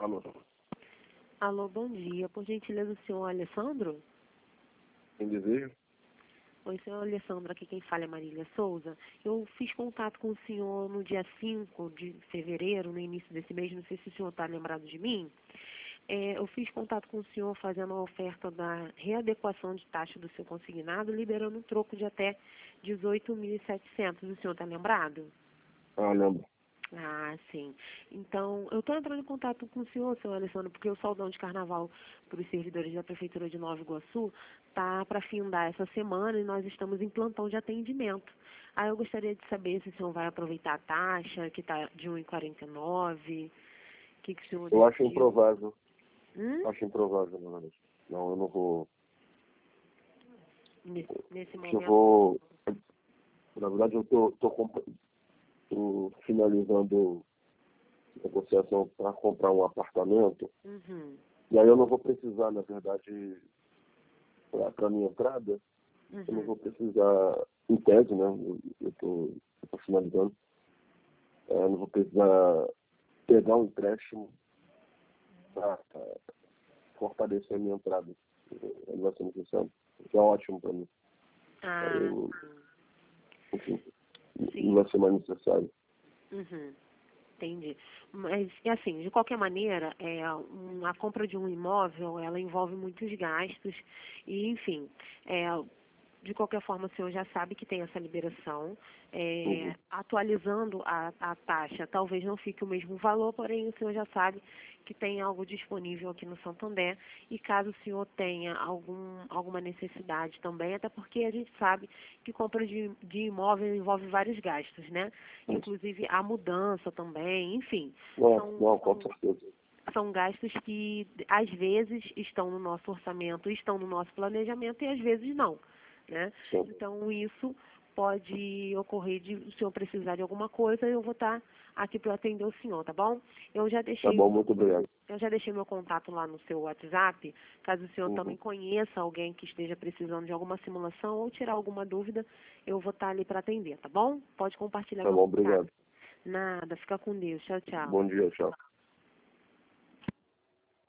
Alô. Alô, bom dia. Por gentileza, o senhor Alessandro? Quem deseja? Oi, senhor Alessandro, aqui quem fala é Marília Souza. Eu fiz contato com o senhor no dia 5 de fevereiro, no início desse mês, não sei se o senhor está lembrado de mim. Eu fiz contato com o senhor fazendo a oferta da readequação de taxa do seu consignado, liberando um troco de até 18.700. O senhor está lembrado? Ah, lembro. Ah, sim. Então, eu estou entrando em contato com o senhor, senhor Alessandro, porque o saldão de carnaval para os servidores da Prefeitura de Nova Iguaçu está para findar essa semana e nós estamos em plantão de atendimento. Aí eu gostaria de saber se o senhor vai aproveitar a taxa, que está de 1,49, o que o senhor Eu acho decidiu? improvável. Hum? Na verdade. Não, eu não vou. Nesse Eu momento? vou. Na verdade, eu tô finalizando a negociação para comprar um apartamento. Uhum. E aí eu não vou precisar, na verdade, para minha entrada, eu não Uhum. vou precisar, em tese, né? Eu tô finalizando. Eu não vou precisar pegar um empréstimo para fortalecer a minha entrada. Não vai ser necessário. Isso é ótimo para mim. Ah, Eu, enfim, sim. não vai ser mais necessário. Uhum. Entendi. Mas, é assim, de qualquer maneira, a compra de um imóvel, ela envolve muitos gastos e, enfim, de qualquer forma, o senhor já sabe que tem essa liberação. Uhum. Atualizando a taxa, talvez não fique o mesmo valor, porém o senhor já sabe que tem algo disponível aqui no Santander. E caso o senhor tenha alguma necessidade também, até porque a gente sabe que compra de imóvel envolve vários gastos, né? Inclusive a mudança também, enfim. Não, com certeza. São gastos que, às vezes, estão no nosso orçamento, estão no nosso planejamento e, às vezes, não, né? Sim. Então, isso pode ocorrer de o senhor precisar de alguma coisa, eu vou estar aqui para atender o senhor, tá bom? Eu já Tá deixei, bom, muito obrigado. eu já deixei meu contato lá no seu WhatsApp, caso o senhor também Uhum. conheça alguém que esteja precisando de alguma simulação ou tirar alguma dúvida, eu vou estar ali para atender, tá bom? Pode compartilhar Tá meu bom, contato. obrigado. Nada, fica com Deus. Tchau, tchau. Bom dia, tchau.